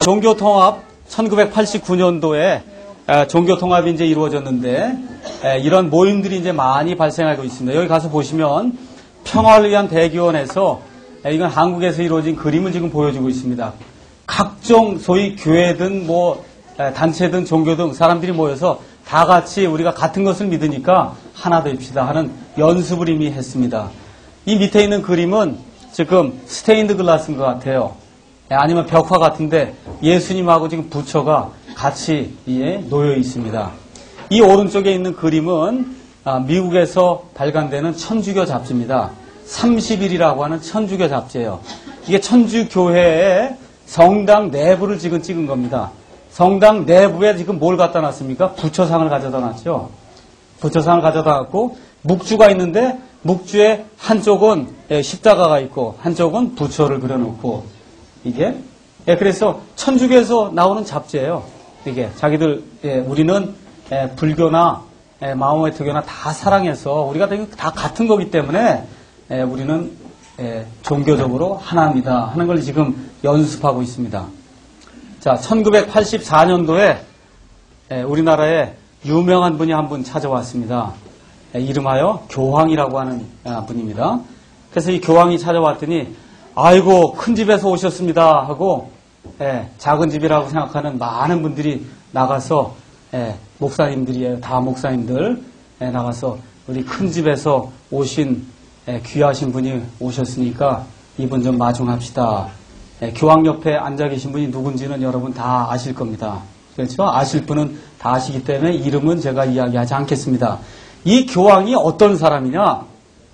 종교통합 1989년도에 종교통합이 이제 이루어졌는데 이런 모임들이 이제 많이 발생하고 있습니다. 여기 가서 보시면 평화를 위한 대기원에서 이건 한국에서 이루어진 그림을 지금 보여주고 있습니다. 각종 소위 교회든 뭐 단체든 종교 등 사람들이 모여서 다 같이 우리가 같은 것을 믿으니까 하나 됩시다 하는 연습을 이미 했습니다. 이 밑에 있는 그림은 지금 스테인드 글라스인 것 같아요. 아니면 벽화 같은데 예수님하고 지금 부처가 같이 놓여 있습니다. 이 오른쪽에 있는 그림은 미국에서 발간되는 천주교 잡지입니다. 30일이라고 하는 천주교 잡지예요. 이게 천주교회의 성당 내부를 지금 찍은 겁니다. 성당 내부에 지금 뭘 갖다 놨습니까? 부처상을 가져다 놨죠. 부처상을 가져다 놨고 묵주가 있는데 묵주의 한쪽은 십자가가 있고 한쪽은 부처를 그려놓고 이게 그래서 천주교에서 나오는 잡지예요. 이게 자기들 우리는 불교나 마호메트교나 다 사랑해서 우리가 다 같은 거기 때문에 우리는 종교적으로 하나입니다 하는 걸 지금 연습하고 있습니다. 자, 1984년도에 우리나라에 유명한 분이 한 분 찾아왔습니다. 이름하여 교황이라고 하는 분입니다. 그래서 이 교황이 찾아왔더니 아이고 큰 집에서 오셨습니다 하고 작은 집이라고 생각하는 많은 분들이 나가서 목사님들이에요. 다 목사님들 나가서 우리 큰 집에서 오신 귀하신 분이 오셨으니까 이분 좀 마중합시다. 교황 옆에 앉아 계신 분이 누군지는 여러분 다 아실 겁니다. 그렇죠? 아실 분은 다 아시기 때문에 이름은 제가 이야기하지 않겠습니다. 이 교황이 어떤 사람이냐?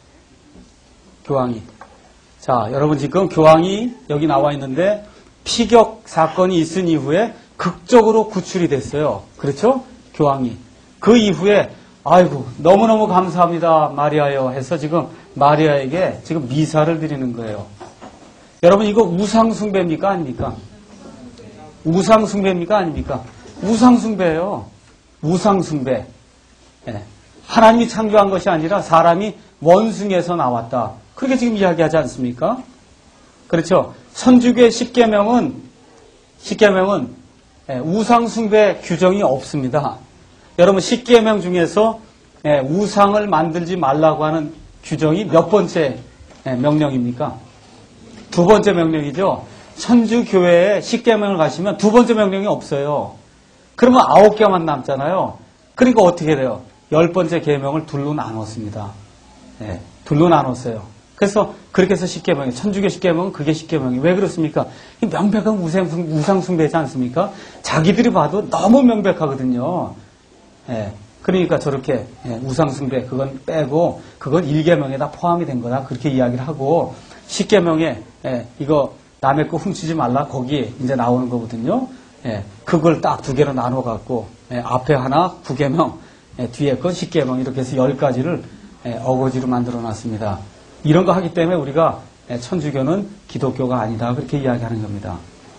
교황이. 자, 여러분 지금 교황이 여기 나와 있는데 피격 사건이 있은 이후에 극적으로 구출이 됐어요. 그렇죠? 교황이. 그 이후에 아이고 너무너무 감사합니다 마리아요 해서 지금 마리아에게 지금 미사를 드리는 거예요. 여러분 이거 우상숭배입니까 아닙니까? 우상숭배입니까 아닙니까? 우상숭배예요. 우상숭배. 하나님이 창조한 것이 아니라 사람이 원숭이에서 나왔다. 그렇게 지금 이야기하지 않습니까? 그렇죠. 천주교의 10계명은 우상숭배 규정이 없습니다. 여러분 10계명 중에서 우상을 만들지 말라고 하는 규정이 몇 번째 명령입니까? 두 번째 명령이죠. 천주교회에 10계명을 가시면 두 번째 명령이 없어요. 그러면 9개만 남잖아요. 그러니까 어떻게 돼요? 10번째 계명을 둘로 나눴습니다. 둘로 나눴어요. 그래서 그렇게 해서 10계명이 천주교 10계명은 그게 10계명이 왜 그렇습니까? 명백한 우상숭배지 않습니까? 자기들이 봐도 너무 명백하거든요. 그러니까 저렇게 우상숭배 그건 빼고 그건 1계명에다 포함이 된 거다 그렇게 이야기를 하고 10계명에 이거 남의 거 훔치지 말라 거기에 이제 나오는 거거든요. 그걸 딱 두 개로 나눠 갖고 앞에 하나 9계명 뒤에 건 10계명 이렇게 해서 10가지를 어거지로 만들어 놨습니다. 이런 거 하기 때문에 우리가 천주교는 기독교가 아니다 그렇게 이야기하는 겁니다.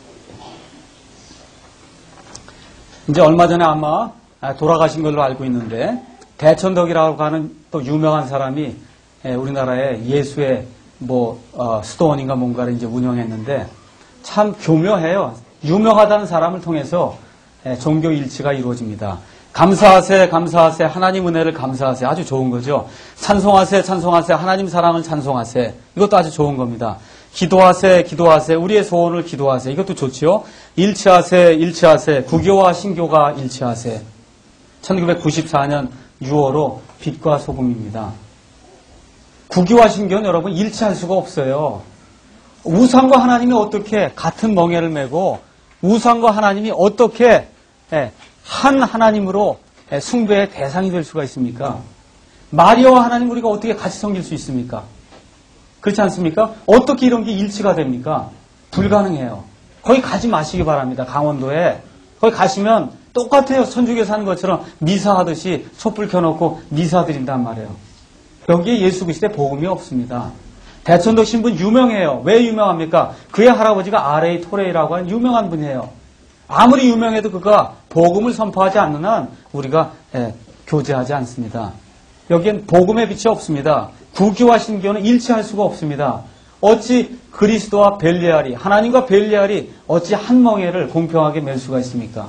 이제 얼마 전에 아마 돌아가신 걸로 알고 있는데 대천덕이라고 하는 또 유명한 사람이 우리나라에 예수의 수도원인가 뭔가를 이제 운영했는데 참 교묘해요. 유명하다는 사람을 통해서 종교 일치가 이루어집니다. 감사하세 감사하세 하나님 은혜를 감사하세 아주 좋은 거죠. 찬송하세 찬송하세 하나님 사랑을 찬송하세 이것도 아주 좋은 겁니다. 기도하세 기도하세 우리의 소원을 기도하세 이것도 좋지요. 일치하세 일치하세 구교와 신교가 일치하세 1994년 6월호 빛과 소금입니다. 구교와 신교는 여러분 일치할 수가 없어요. 우상과 하나님이 어떻게 같은 멍에를 메고 우상과 하나님이 어떻게 한 하나님으로 숭배의 대상이 될 수가 있습니까? 마리아와 하나님 우리가 어떻게 같이 섬길 수 있습니까? 그렇지 않습니까? 어떻게 이런 게 일치가 됩니까? 불가능해요. 거기 가지 마시기 바랍니다. 강원도에. 거기 가시면 똑같아요. 천주교 사는 것처럼 미사하듯이 촛불 켜놓고 미사 드린단 말이에요. 여기에 예수 그리스도의 복음이 없습니다. 대천덕 신분 유명해요. 왜 유명합니까? 그의 할아버지가 R.A. 토레이라고 하는 유명한 분이에요. 아무리 유명해도 그가 복음을 선포하지 않는 한 우리가 교제하지 않습니다. 여기엔 복음의 빛이 없습니다. 구교와 신교는 일치할 수가 없습니다. 어찌 그리스도와 벨리알이, 하나님과 벨리알이 어찌 한 멍에를 공평하게 맬 수가 있습니까?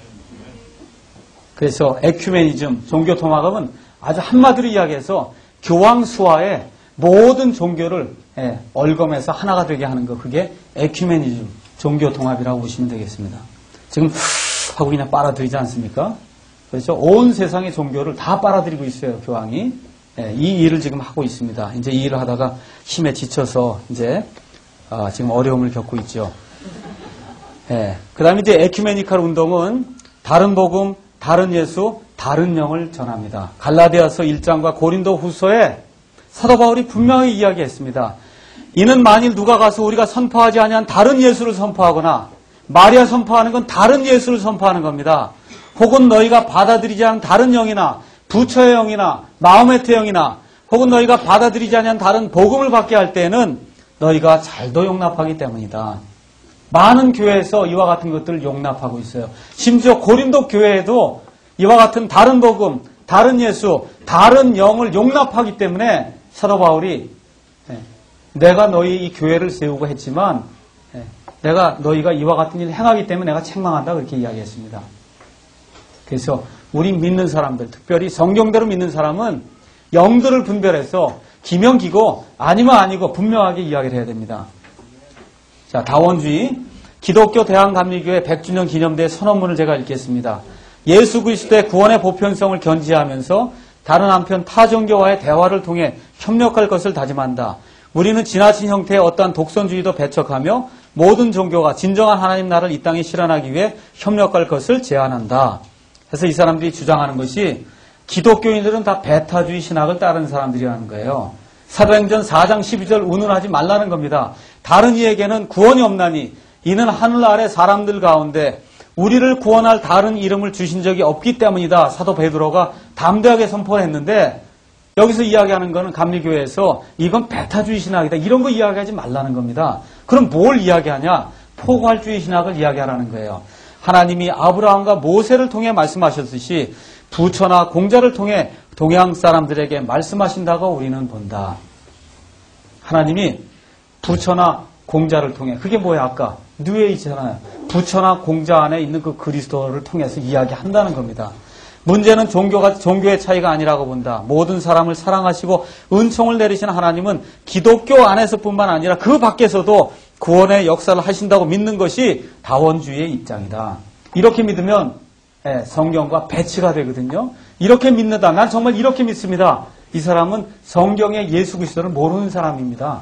그래서 에큐메니즘, 종교통합은 아주 한마디로 이야기해서 교황수화에 모든 종교를 얼검해서 하나가 되게 하는 것, 그게 에큐메니즘, 종교통합이라고 보시면 되겠습니다. 지금 하고 그냥 빨아들이지 않습니까? 그렇죠? 온 세상의 종교를 다 빨아들이고 있어요, 교황이. 이 일을 지금 하고 있습니다. 이제 이 일을 하다가 힘에 지쳐서 이제 지금 어려움을 겪고 있죠. 그 다음에 이제 에큐메니칼 운동은 다른 복음, 다른 예수, 다른 영을 전합니다. 갈라디아서 1장과 고린도 후서에 사도 바울이 분명히 이야기했습니다. 이는 만일 누가 가서 우리가 선포하지 아니한 다른 예수를 선포하거나 마리아 선포하는 건 다른 예수를 선포하는 겁니다. 혹은 너희가 받아들이지 않은 다른 영이나 부처의 영이나 마호메트 영이나 혹은 너희가 받아들이지 않은 다른 복음을 받게 할 때는 너희가 잘도 용납하기 때문이다. 많은 교회에서 이와 같은 것들을 용납하고 있어요. 심지어 고린도 교회에도 이와 같은 다른 복음, 다른 예수, 다른 영을 용납하기 때문에 사도 바울이 내가 너희 이 교회를 세우고 했지만 내가 너희가 이와 같은 일을 행하기 때문에 내가 책망한다 그렇게 이야기했습니다. 그래서 우리 믿는 사람들, 특별히 성경대로 믿는 사람은 영들을 분별해서 기면 기고 아니면 아니고 분명하게 이야기를 해야 됩니다. 자, 다원주의 기독교 대한감리교회 100주년 기념대 선언문을 제가 읽겠습니다. 예수 그리스도의 구원의 보편성을 견지하면서 다른 한편 타종교와의 대화를 통해 협력할 것을 다짐한다. 우리는 지나친 형태의 어떠한 독선주의도 배척하며 모든 종교가 진정한 하나님 나라를 이 땅에 실현하기 위해 협력할 것을 제안한다. 그래서 이 사람들이 주장하는 것이 기독교인들은 다 배타주의 신학을 따르는 사람들이라는 거예요. 사도행전 4장 12절 운운하지 말라는 겁니다. 다른 이에게는 구원이 없나니 이는 하늘 아래 사람들 가운데 우리를 구원할 다른 이름을 주신 적이 없기 때문이다. 사도 베드로가 담대하게 선포를 했는데 여기서 이야기하는 거는 감리교회에서 이건 배타주의 신학이다. 이런 거 이야기하지 말라는 겁니다. 그럼 뭘 이야기하냐? 포괄주의 신학을 이야기하라는 거예요. 하나님이 아브라함과 모세를 통해 말씀하셨듯이 부처나 공자를 통해 동양 사람들에게 말씀하신다고 우리는 본다. 하나님이 부처나 공자를 통해, 그게 뭐야 아까 뉴에이지잖아요. 부처나 공자 안에 있는 그 그리스도를 통해서 이야기한다는 겁니다. 문제는 종교의 차이가 아니라고 본다. 모든 사람을 사랑하시고 은총을 내리시는 하나님은 기독교 안에서뿐만 아니라 그 밖에서도 구원의 역사를 하신다고 믿는 것이 다원주의의 입장이다. 이렇게 믿으면 성경과 배치가 되거든요. 이렇게 믿는다. 난 정말 이렇게 믿습니다. 이 사람은 성경의 예수 그리스도를 모르는 사람입니다.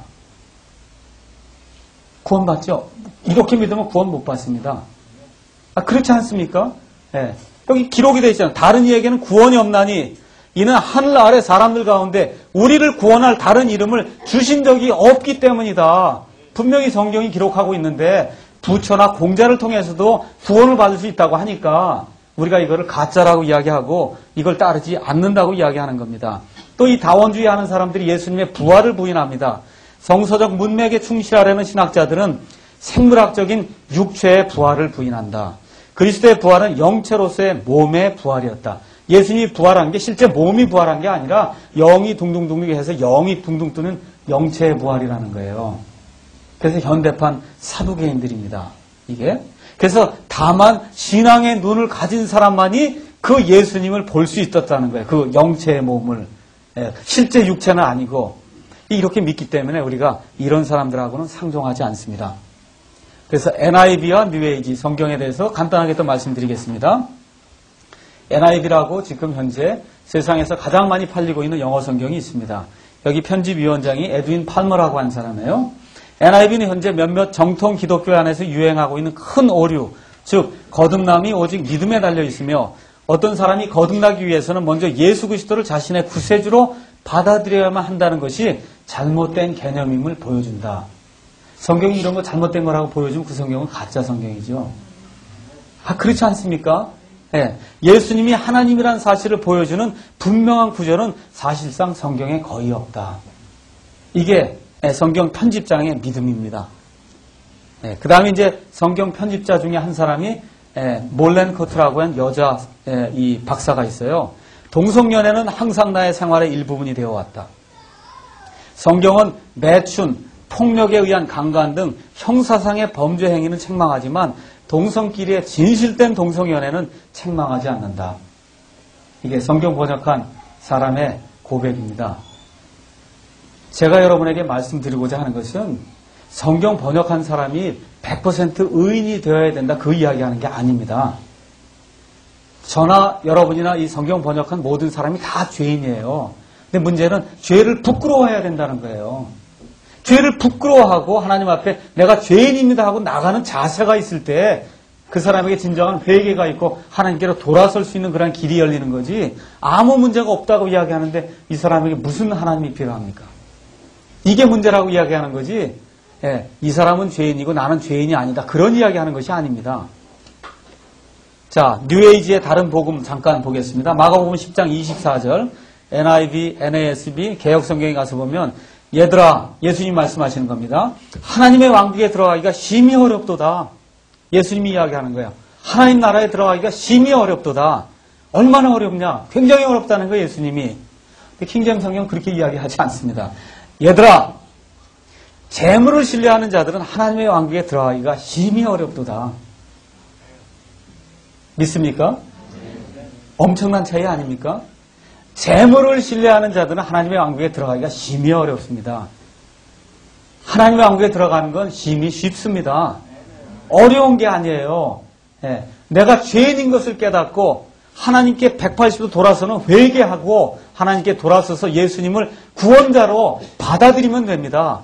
구원받죠? 이렇게 믿으면 구원 못 받습니다. 그렇지 않습니까? 여기 기록이 되어 있잖아요. 다른 이에게는 구원이 없나니 이는 하늘 아래 사람들 가운데 우리를 구원할 다른 이름을 주신 적이 없기 때문이다. 분명히 성경이 기록하고 있는데 부처나 공자를 통해서도 구원을 받을 수 있다고 하니까 우리가 이거를 가짜라고 이야기하고 이걸 따르지 않는다고 이야기하는 겁니다. 또 이 다원주의 하는 사람들이 예수님의 부활을 부인합니다. 성서적 문맥에 충실하려는 신학자들은 생물학적인 육체의 부활을 부인한다. 그리스도의 부활은 영체로서의 몸의 부활이었다. 예수님이 부활한 게 실제 몸이 부활한 게 아니라 영이 둥둥둥 해서 영이 둥둥 뜨는 영체의 부활이라는 거예요. 그래서 현대판 사두개인들입니다. 이게. 그래서 다만 신앙의 눈을 가진 사람만이 그 예수님을 볼 수 있었다는 거예요. 그 영체의 몸을. 실제 육체는 아니고. 이렇게 믿기 때문에 우리가 이런 사람들하고는 상종하지 않습니다. 그래서 NIV와 뉴에이지 성경에 대해서 간단하게 또 말씀드리겠습니다. NIV라고 지금 현재 세상에서 가장 많이 팔리고 있는 영어 성경이 있습니다. 여기 편집위원장이 에드윈 팔머라고 하는 사람이에요. NIV는 현재 몇몇 정통 기독교 안에서 유행하고 있는 큰 오류, 즉 거듭남이 오직 믿음에 달려 있으며 어떤 사람이 거듭나기 위해서는 먼저 예수 그리스도를 자신의 구세주로 받아들여야만 한다는 것이 잘못된 개념임을 보여준다. 성경이 이런 거 잘못된 거라고 보여주면 그 성경은 가짜 성경이죠. 그렇지 않습니까? 예수님이 하나님이라는 사실을 보여주는 분명한 구절은 사실상 성경에 거의 없다. 이게 성경 편집장의 믿음입니다. 그 다음에 이제 성경 편집자 중에 한 사람이 몰렌 커트라고 하는 여자 이 박사가 있어요. 동성연애는 항상 나의 생활의 일부분이 되어왔다. 성경은 매춘, 폭력에 의한 강간 등 형사상의 범죄 행위는 책망하지만 동성끼리의 진실된 동성연애는 책망하지 않는다. 이게 성경 번역한 사람의 고백입니다. 제가 여러분에게 말씀드리고자 하는 것은 성경 번역한 사람이 100% 의인이 되어야 된다, 그 이야기하는 게 아닙니다. 저나 여러분이나 이 성경 번역한 모든 사람이 다 죄인이에요. 근데 문제는 죄를 부끄러워해야 된다는 거예요. 죄를 부끄러워하고 하나님 앞에 내가 죄인입니다 하고 나가는 자세가 있을 때 그 사람에게 진정한 회개가 있고 하나님께로 돌아설 수 있는 그런 길이 열리는 거지, 아무 문제가 없다고 이야기하는데 이 사람에게 무슨 하나님이 필요합니까? 이게 문제라고 이야기하는 거지, 이 사람은 죄인이고 나는 죄인이 아니다, 그런 이야기하는 것이 아닙니다. 자, 뉴에이지의 다른 복음 잠깐 보겠습니다. 마가복음 10장 24절, NIV, NASB, 개혁성경에 가서 보면 얘들아, 예수님 말씀하시는 겁니다. 하나님의 왕국에 들어가기가 심히 어렵도다. 예수님이 이야기하는 거예요. 하나님 나라에 들어가기가 심히 어렵도다. 얼마나 어렵냐? 굉장히 어렵다는 거예요, 예수님이. 근데 킹제임스 성경은 그렇게 이야기하지 않습니다. 얘들아, 재물을 신뢰하는 자들은 하나님의 왕국에 들어가기가 심히 어렵도다. 믿습니까? 엄청난 차이 아닙니까? 재물을 신뢰하는 자들은 하나님의 왕국에 들어가기가 심히 어렵습니다. 하나님의 왕국에 들어가는 건 심히 쉽습니다. 어려운 게 아니에요. 내가 죄인인 것을 깨닫고 하나님께 180도 돌아서는 회개하고 하나님께 돌아서서 예수님을 구원자로 받아들이면 됩니다.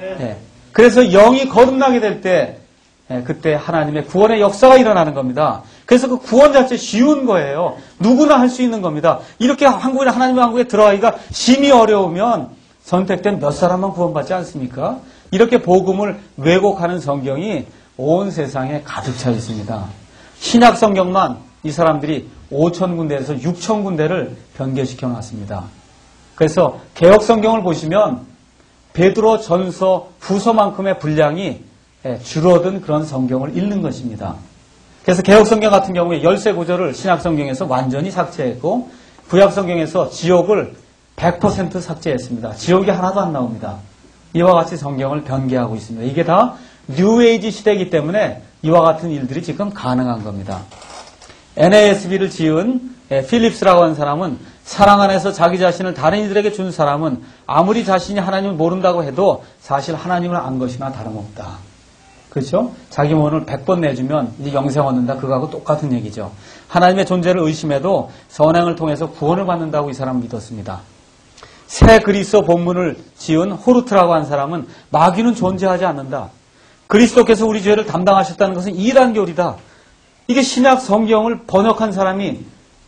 그래서 영이 거듭나게 될 때 그때 하나님의 구원의 역사가 일어나는 겁니다. 그래서 그 구원 자체 쉬운 거예요. 누구나 할 수 있는 겁니다. 이렇게 하나님의 왕국에 들어가기가 심히 어려우면 선택된 몇 사람만 구원받지 않습니까? 이렇게 복음을 왜곡하는 성경이 온 세상에 가득 차 있습니다. 신약 성경만 이 사람들이 5,000군데에서 6,000군데를 변개시켜 놨습니다. 그래서 개혁 성경을 보시면 베드로 전서 후서만큼의 분량이 줄어든 그런 성경을 읽는 것입니다. 그래서 개혁 성경 같은 경우에 열세 구절을 신약 성경에서 완전히 삭제했고 구약 성경에서 지옥을 100% 삭제했습니다. 지옥이 하나도 안 나옵니다. 이와 같이 성경을 변개하고 있습니다. 이게 다 뉴에이지 시대이기 때문에 이와 같은 일들이 지금 가능한 겁니다. NASB를 지은 필립스라고 하는 사람은 사랑 안에서 자기 자신을 다른 이들에게 준 사람은 아무리 자신이 하나님을 모른다고 해도 사실 하나님을 안 것이나 다름없다. 그렇죠? 자기 몸을 100번 내주면 이제 영생 얻는다. 그거하고 똑같은 얘기죠. 하나님의 존재를 의심해도 선행을 통해서 구원을 받는다고 이 사람은 믿었습니다. 새 그리스도 본문을 지은 호르트라고 하는 사람은 마귀는 존재하지 않는다. 그리스도께서 우리 죄를 담당하셨다는 것은 이단교리다. 이게 신약 성경을 번역한 사람이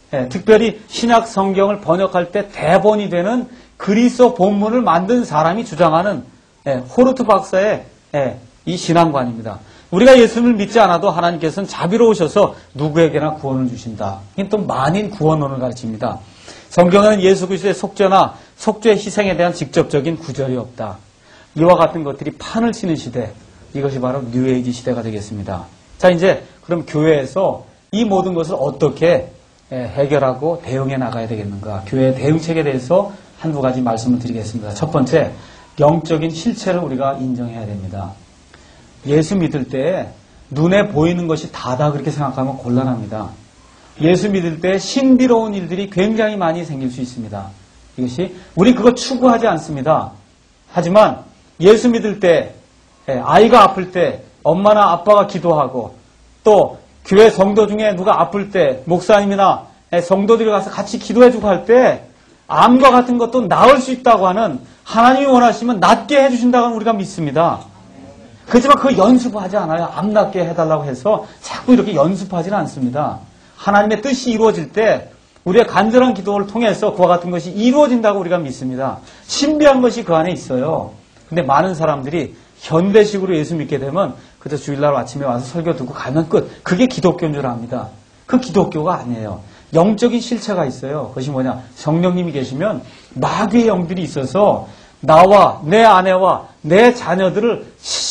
특별히 신약 성경을 번역할 때 대본이 되는 그리스도 본문을 만든 사람이 주장하는 호르트 박사의 이 신앙관입니다. 우리가 예수님을 믿지 않아도 하나님께서는 자비로우셔서 누구에게나 구원을 주신다. 이게 또 만인 구원론을 가르칩니다. 성경에는 예수 그리스도의 속죄나 속죄 희생에 대한 직접적인 구절이 없다. 이와 같은 것들이 판을 치는 시대, 이것이 바로 뉴에이지 시대가 되겠습니다. 자, 이제 그럼 교회에서 이 모든 것을 어떻게 해결하고 대응해 나가야 되겠는가? 교회의 대응책에 대해서 한두 가지 말씀을 드리겠습니다. 첫 번째, 영적인 실체를 우리가 인정해야 됩니다. 예수 믿을 때 눈에 보이는 것이 다다 그렇게 생각하면 곤란합니다. 예수 믿을 때 신비로운 일들이 굉장히 많이 생길 수 있습니다. 이것이 우리 그거 추구하지 않습니다. 하지만 예수 믿을 때 아이가 아플 때 엄마나 아빠가 기도하고 또 교회 성도 중에 누가 아플 때 목사님이나 성도들이 가서 같이 기도해주고 할 때 암과 같은 것도 나을 수 있다고 하는 하나님이 원하시면 낫게 해주신다고 우리가 믿습니다. 그렇지만 그 연습하지 않아요. 암 낫게 해달라고 해서 자꾸 이렇게 연습하지는 않습니다. 하나님의 뜻이 이루어질 때 우리의 간절한 기도를 통해서 그와 같은 것이 이루어진다고 우리가 믿습니다. 신비한 것이 그 안에 있어요. 근데 많은 사람들이 현대식으로 예수 믿게 되면 그저 주일날 아침에 와서 설교 듣고 가면 끝. 그게 기독교인 줄 압니다. 그 기독교가 아니에요. 영적인 실체가 있어요. 그것이 뭐냐? 성령님이 계시면 마귀의 영들이 있어서 나와 내 아내와 내 자녀들을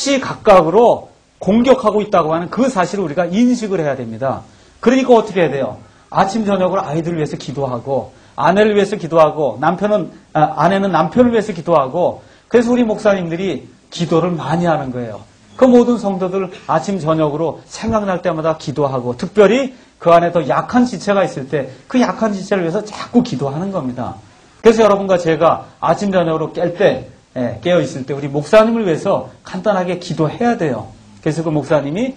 시시각각으로 공격하고 있다고 하는 그 사실을 우리가 인식을 해야 됩니다. 그러니까 어떻게 해야 돼요? 아침 저녁으로 아이들을 위해서 기도하고 아내를 위해서 기도하고 아내는 남편을 위해서 기도하고 그래서 우리 목사님들이 기도를 많이 하는 거예요. 그 모든 성도들 아침 저녁으로 생각날 때마다 기도하고, 특별히 그 안에 더 약한 지체가 있을 때 그 약한 지체를 위해서 자꾸 기도하는 겁니다. 그래서 여러분과 제가 아침 저녁으로 깨어 있을 때 우리 목사님을 위해서 간단하게 기도해야 돼요. 그래서 그 목사님이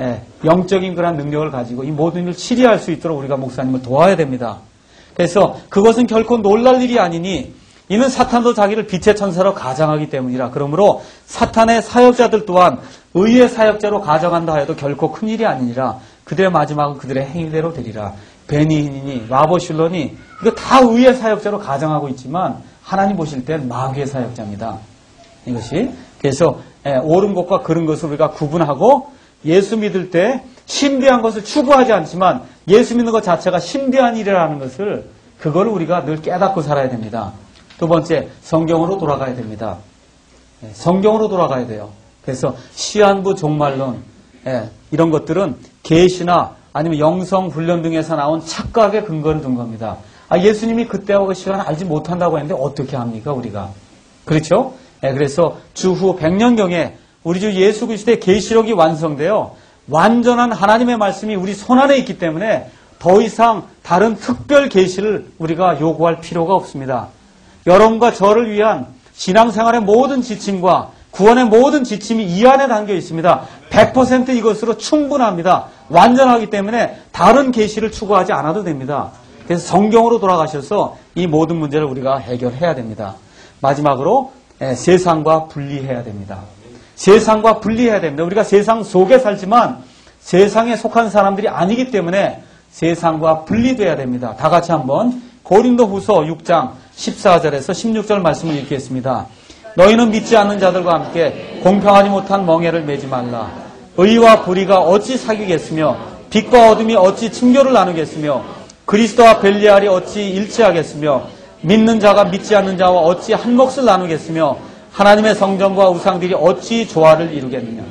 영적인 그런 능력을 가지고 이 모든 일을 치리할 수 있도록 우리가 목사님을 도와야 됩니다. 그래서 그것은 결코 놀랄 일이 아니니 이는 사탄도 자기를 빛의 천사로 가장하기 때문이라. 그러므로 사탄의 사역자들 또한 의의 사역자로 가정한다 하여도 결코 큰일이 아니니라. 그들의 마지막은 그들의 행위대로 되리라. 베니히니 마보슐론이 이거 다 의의 사역자로 가정하고 있지만 하나님 보실 땐 마귀의 사역자입니다. 이것이. 그래서 옳은 것과 그른 것을 우리가 구분하고 예수 믿을 때 신비한 것을 추구하지 않지만 예수 믿는 것 자체가 신비한 일이라는 것을 그걸 우리가 늘 깨닫고 살아야 됩니다. 두 번째, 성경으로 돌아가야 됩니다. 성경으로 돌아가야 돼요. 그래서 시한부 종말론 이런 것들은 계시나 아니면 영성 훈련 등에서 나온 착각의 근거를 둔 겁니다. 예수님이 그때와 그 시간을 알지 못한다고 했는데 어떻게 합니까 우리가? 그렇죠? 그래서 주후 100년경에 우리 주 예수 그리스도의 계시록이 완성되어 완전한 하나님의 말씀이 우리 손안에 있기 때문에 더 이상 다른 특별 계시를 우리가 요구할 필요가 없습니다. 여러분과 저를 위한 신앙생활의 모든 지침과 구원의 모든 지침이 이 안에 담겨 있습니다. 100% 이것으로 충분합니다. 완전하기 때문에 다른 계시를 추구하지 않아도 됩니다. 그래서 성경으로 돌아가셔서 이 모든 문제를 우리가 해결해야 됩니다. 마지막으로 세상과 분리해야 됩니다. 세상과 분리해야 됩니다. 우리가 세상 속에 살지만 세상에 속한 사람들이 아니기 때문에 세상과 분리돼야 됩니다. 다 같이 한번 고린도후서 6장 14절에서 16절 말씀을 읽겠습니다. 너희는 믿지 않는 자들과 함께 공평하지 못한 멍에를 매지 말라. 의와 불의가 어찌 사귀겠으며 빛과 어둠이 어찌 친교를 나누겠으며 그리스도와 벨리알이 어찌 일치하겠으며 믿는 자가 믿지 않는 자와 어찌 한 몫을 나누겠으며 하나님의 성전과 우상들이 어찌 조화를 이루겠느냐.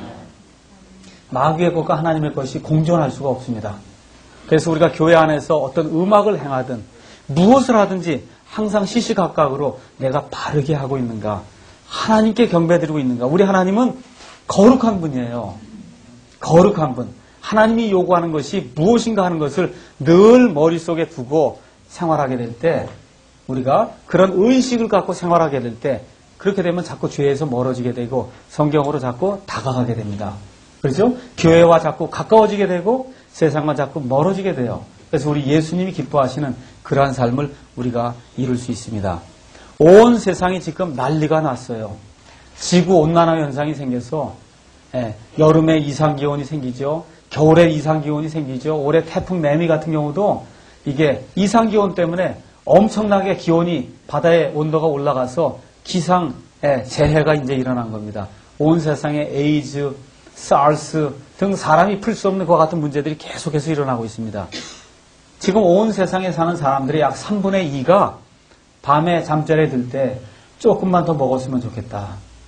마귀의 것과 하나님의 것이 공존할 수가 없습니다. 그래서 우리가 교회 안에서 어떤 음악을 행하든 무엇을 하든지 항상 시시각각으로 내가 바르게 하고 있는가, 하나님께 경배드리고 있는가. 우리 하나님은 거룩한 분이에요. 거룩한 분. 하나님이 요구하는 것이 무엇인가 하는 것을 늘 머릿속에 두고 생활하게 될 때, 우리가 그런 의식을 갖고 생활하게 될 때, 그렇게 되면 자꾸 죄에서 멀어지게 되고 성경으로 자꾸 다가가게 됩니다. 그렇죠? 교회와 자꾸 가까워지게 되고 세상과 자꾸 멀어지게 돼요. 그래서 우리 예수님이 기뻐하시는 그러한 삶을 우리가 이룰 수 있습니다. 온 세상이 지금 난리가 났어요. 지구온난화 현상이 생겨서 여름에 이상기온이 생기죠. 겨울에 이상기온이 생기죠. 올해 태풍 매미 같은 경우도 이게 이상기온 때문에 엄청나게 기온이 바다의 온도가 올라가서 기상 재해가 이제 일어난 겁니다. 온 세상에 에이즈, 사르스 등 사람이 풀 수 없는 그와 같은 문제들이 계속해서 일어나고 있습니다. 지금 온 세상에 사는 사람들의 약 3분의 2가 밤에 잠자리에 들 때 조금만 더 먹었으면 좋겠다.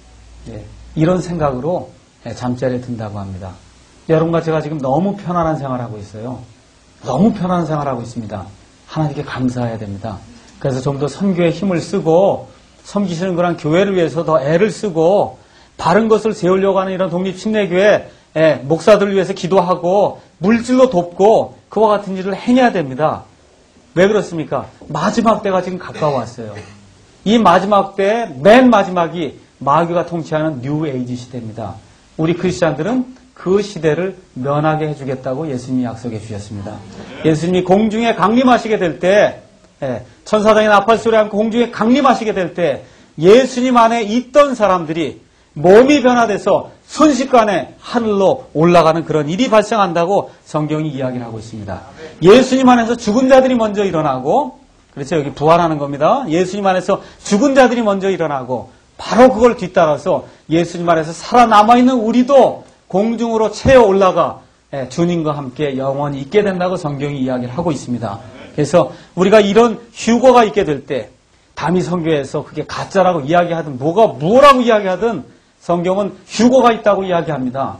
이런 생각으로 잠자리에 든다고 합니다. 여러분과 제가 지금 너무 편안한 생활하고 있어요. 너무 편안한 생활하고 있습니다. 하나님께 감사해야 됩니다. 그래서 좀 더 선교에 힘을 쓰고 섬기시는 그런 교회를 위해서 더 애를 쓰고 바른 것을 세우려고 하는 이런 독립침례교회 목사들을 위해서 기도하고 물질로 돕고 그와 같은 일을 해내야 됩니다. 왜 그렇습니까? 마지막 때가 지금 가까워왔어요. 이 마지막 때 맨 마지막이 마귀가 통치하는 뉴 에이지 시대입니다. 우리 크리스찬들은 그 시대를 면하게 해주겠다고 예수님이 약속해 주셨습니다. 예수님이 공중에 강림하시게 될 때, 천사장의 나팔 소리와 함께 공중에 강림하시게 될 때 예수님 안에 있던 사람들이 몸이 변화돼서 순식간에 하늘로 올라가는 그런 일이 발생한다고 성경이 이야기를 하고 있습니다. 예수님 안에서 죽은 자들이 먼저 일어나고, 그렇죠, 여기 부활하는 겁니다. 예수님 안에서 죽은 자들이 먼저 일어나고 바로 그걸 뒤따라서 예수님 안에서 살아남아있는 우리도 공중으로 채어 올라가 주님과 함께 영원히 있게 된다고 성경이 이야기를 하고 있습니다. 그래서 우리가 이런 휴거가 있게 될 때 담이 선교에서 그게 가짜라고 이야기하든 뭐라고 이야기하든 성경은 휴거가 있다고 이야기합니다.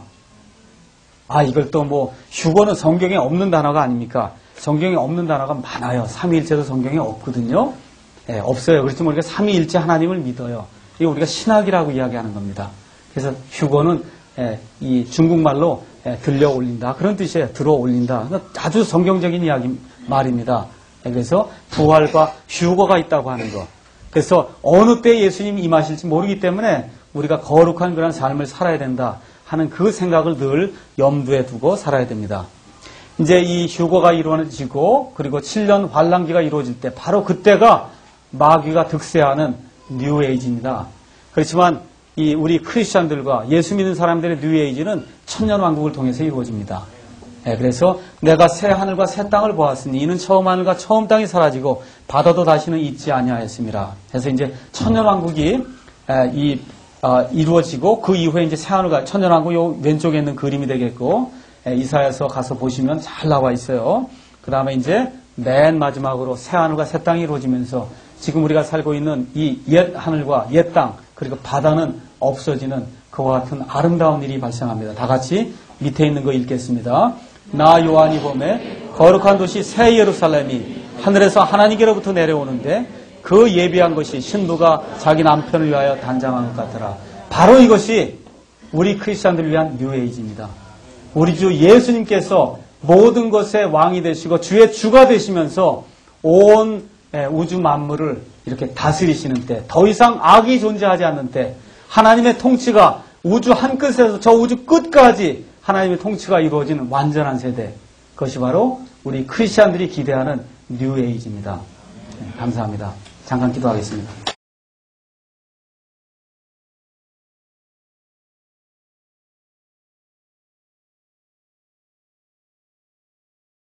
이걸 또 휴거는 성경에 없는 단어가 아닙니까? 성경에 없는 단어가 많아요. 삼위일체도 성경에 없거든요. 없어요. 그렇지만 우리가 삼위일체 하나님을 믿어요. 이거 우리가 신학이라고 이야기하는 겁니다. 그래서 휴거는 이 중국말로 들려 올린다. 그런 뜻이에요. 들어 올린다. 아주 성경적인 이야기 말입니다. 그래서 부활과 휴거가 있다고 하는 거. 그래서 어느 때 예수님이 임하실지 모르기 때문에 우리가 거룩한 그런 삶을 살아야 된다 하는 그 생각을 늘 염두에 두고 살아야 됩니다. 이제 이 휴거가 이루어지고 그리고 7년 환란기가 이루어질 때 바로 그때가 마귀가 득세하는 뉴에이지입니다. 그렇지만 이 우리 크리스천들과 예수 믿는 사람들의 뉴에이지는 천년왕국을 통해서 이루어집니다. 그래서 내가 새 하늘과 새 땅을 보았으니 이는 처음 하늘과 처음 땅이 사라지고 바다도 다시는 있지 아니하였습니다. 그래서 이제 천년왕국이 이루어지고 그 이후에 이제 새 하늘과 천년왕국 요 왼쪽에 있는 그림이 되겠고 이사야서 가서 보시면 잘 나와 있어요. 그 다음에 이제 맨 마지막으로 새 하늘과 새 땅이 이루어지면서 지금 우리가 살고 있는 이 옛 하늘과 옛 땅 그리고 바다는 없어지는 그와 같은 아름다운 일이 발생합니다. 다 같이 밑에 있는 거 읽겠습니다. 나 요한이 보매 거룩한 도시 새 예루살렘이 하늘에서 하나님께로부터 내려오는데 그 예비한 것이 신부가 자기 남편을 위하여 단장한 것 같더라. 바로 이것이 우리 크리스천들을 위한 뉴에이지입니다. 우리 주 예수님께서 모든 것의 왕이 되시고 주의 주가 되시면서 온 우주 만물을 이렇게 다스리시는 때, 더 이상 악이 존재하지 않는 때, 하나님의 통치가 우주 한 끝에서 저 우주 끝까지 하나님의 통치가 이루어지는 완전한 세대. 그것이 바로 우리 크리스천들이 기대하는 뉴에이지입니다. 감사합니다. 잠깐 기도하겠습니다.